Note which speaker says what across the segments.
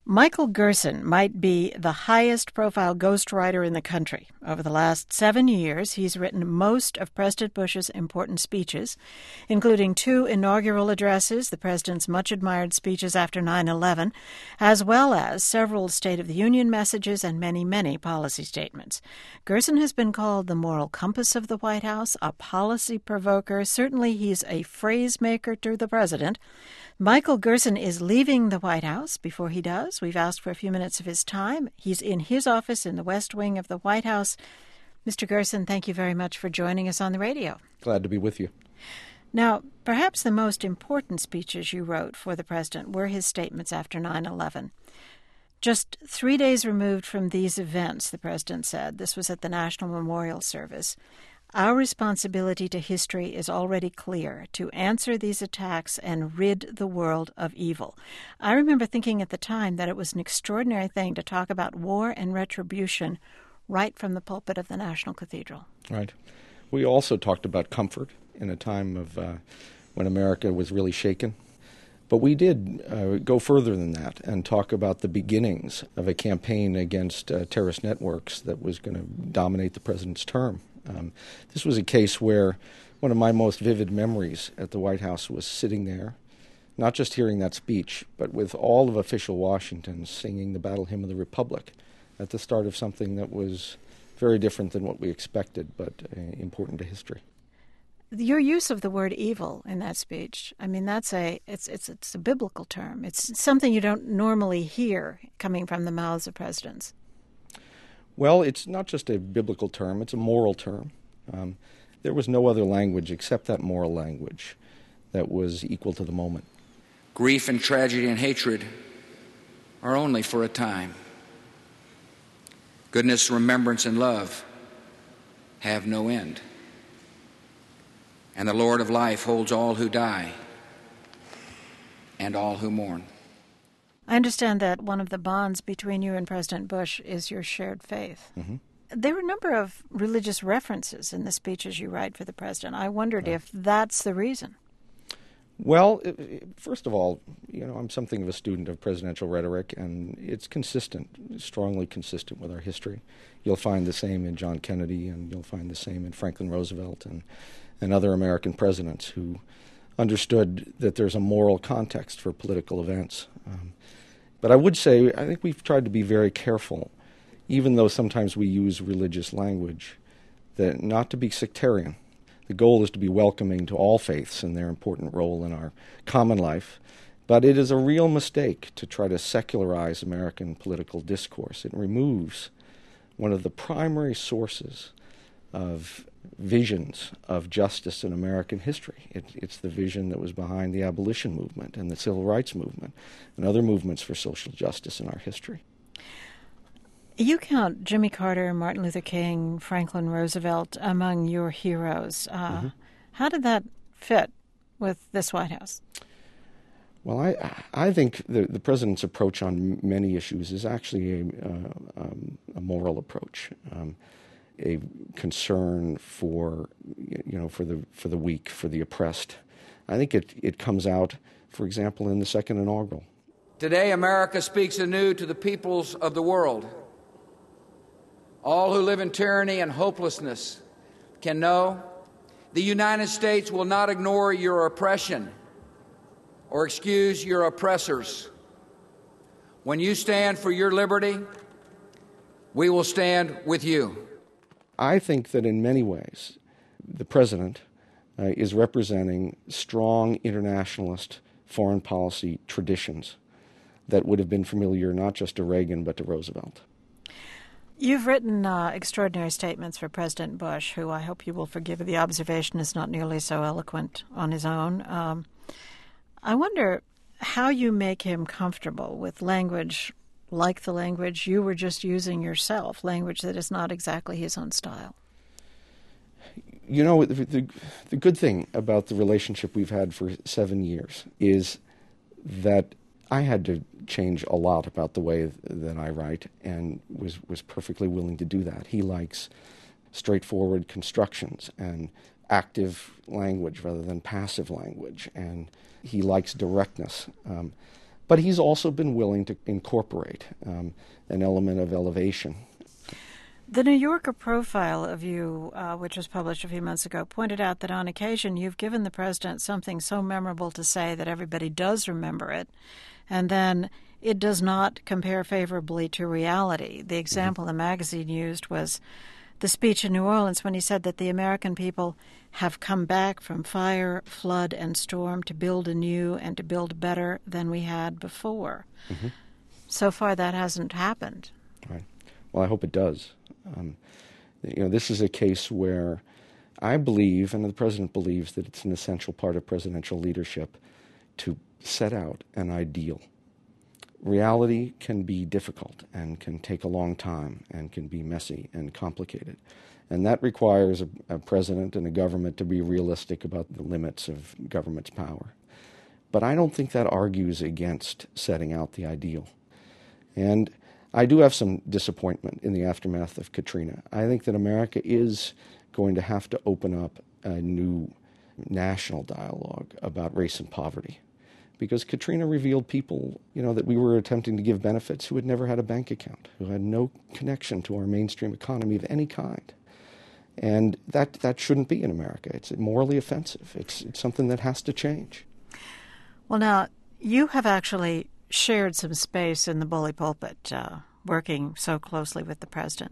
Speaker 1: Michael Gerson might be the highest-profile ghostwriter in the country. Over the last 7 years, he's written most of President Bush's important speeches, including 2 inaugural addresses, the president's much-admired speeches after 9/11, as well as several State of the Union messages and many, many policy statements. Gerson has been called the moral compass of the White House, a policy provoker. Certainly he's a phrase-maker to the president. Michael Gerson is leaving the White House. Before he does, we've asked for a few minutes of his time. He's in his office in the West Wing of the White House. Mr. Gerson, thank you very much for joining us on the radio.
Speaker 2: Glad to be with you.
Speaker 1: Now, perhaps the most important speeches you wrote for the president were his statements after 9/11. Just 3 days removed from these events, the president said, this was at the National Memorial Service, "Our responsibility to history is already clear, to answer these attacks and rid the world of evil." I remember thinking at the time that it was an extraordinary thing to talk about war and retribution right from the pulpit of the National Cathedral.
Speaker 2: Right. We also talked about comfort in a time of when America was really shaken. But we did go further than that and talk about the beginnings of a campaign against terrorist networks that was going to dominate the president's term. This was a case where one of my most vivid memories at the White House was sitting there, not just hearing that speech, but with all of official Washington singing the Battle Hymn of the Republic at the start of something that was very different than what we expected, but important to history.
Speaker 1: Your use of the word evil in that speech, I mean, it's a biblical term. It's something you don't normally hear coming from the mouths of presidents.
Speaker 2: Well, it's not just a biblical term, it's a moral term. There was no other language except that moral language that was equal to the moment.
Speaker 3: Grief and tragedy and hatred are only for a time. Goodness, remembrance, and love have no end. And the Lord of life holds all who die and all who mourn.
Speaker 1: I understand that one of the bonds between you and President Bush is your shared faith.
Speaker 2: Mm-hmm.
Speaker 1: There were a number of religious references in the speeches you write for the president. I wondered if that's the reason.
Speaker 2: Well, first of all, I'm something of a student of presidential rhetoric, and it's consistent, strongly consistent with our history. You'll find the same in John Kennedy, and you'll find the same in Franklin Roosevelt and other American presidents who understood that there's a moral context for political events. But I would say I think we've tried to be very careful, even though sometimes we use religious language, that not to be sectarian. The goal is to be welcoming to all faiths and their important role in our common life, but it is a real mistake to try to secularize American political discourse. It removes one of the primary sources of visions of justice in American history. It's the vision that was behind the abolition movement and the civil rights movement and other movements for social justice in our history.
Speaker 1: You count Jimmy Carter, Martin Luther King, Franklin Roosevelt among your heroes. How did that fit with this White House?
Speaker 2: Well, I think the president's approach on many issues is actually a moral approach. A concern for the weak, for the oppressed. I think it comes out, for example, in the second inaugural.
Speaker 3: Today, America speaks anew to the peoples of the world. All who live in tyranny and hopelessness can know the United States will not ignore your oppression or excuse your oppressors. When you stand for your liberty, we will stand with you.
Speaker 2: I think that in many ways, the president is representing strong internationalist foreign policy traditions that would have been familiar not just to Reagan but to Roosevelt.
Speaker 1: You've written extraordinary statements for President Bush, who I hope you will forgive the observation is not nearly so eloquent on his own. I wonder how you make him comfortable with language like the language you were just using yourself, language that is not exactly his own style.
Speaker 2: The good thing about the relationship we've had for 7 years is that I had to change a lot about the way that I write and was perfectly willing to do that. He likes straightforward constructions and active language rather than passive language, and he likes directness. But he's also been willing to incorporate an element of elevation.
Speaker 1: The New Yorker profile of you, which was published a few months ago, pointed out that on occasion you've given the president something so memorable to say that everybody does remember it, and then it does not compare favorably to reality. The example the magazine used was the speech in New Orleans when he said that the American people have come back from fire, flood, and storm to build anew and to build better than we had before. So far that hasn't happened.
Speaker 2: Right. Well, I hope it does. This is a case where I believe, and the president believes, that it's an essential part of presidential leadership to set out an ideal. Reality can be difficult and can take a long time and can be messy and complicated. And that requires a president and a government to be realistic about the limits of government's power. But I don't think that argues against setting out the ideal. And I do have some disappointment in the aftermath of Katrina. I think that America is going to have to open up a new national dialogue about race and poverty, because Katrina revealed people, that we were attempting to give benefits who had never had a bank account, who had no connection to our mainstream economy of any kind. And that shouldn't be in America. It's morally offensive. It's something that has to change.
Speaker 1: Well, now, you have actually shared some space in the bully pulpit, working so closely with the president.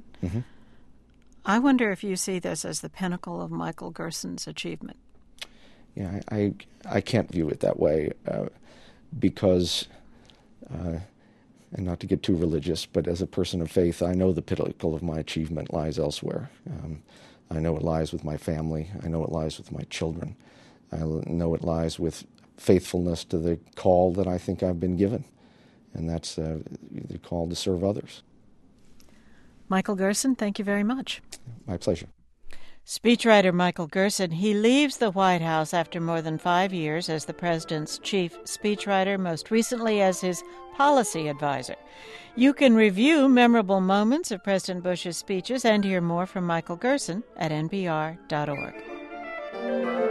Speaker 1: I wonder if you see this as the pinnacle of Michael Gerson's achievement.
Speaker 2: Yeah, I can't view it that way because, and not to get too religious, but as a person of faith, I know the pinnacle of my achievement lies elsewhere. I know it lies with my family. I know it lies with my children. I know it lies with faithfulness to the call that I think I've been given, and that's the call to serve others.
Speaker 1: Michael Gerson, thank you very much.
Speaker 2: My pleasure.
Speaker 1: Speechwriter Michael Gerson, he leaves the White House after more than 5 years as the president's chief speechwriter, most recently as his policy advisor. You can review memorable moments of President Bush's speeches and hear more from Michael Gerson at npr.org.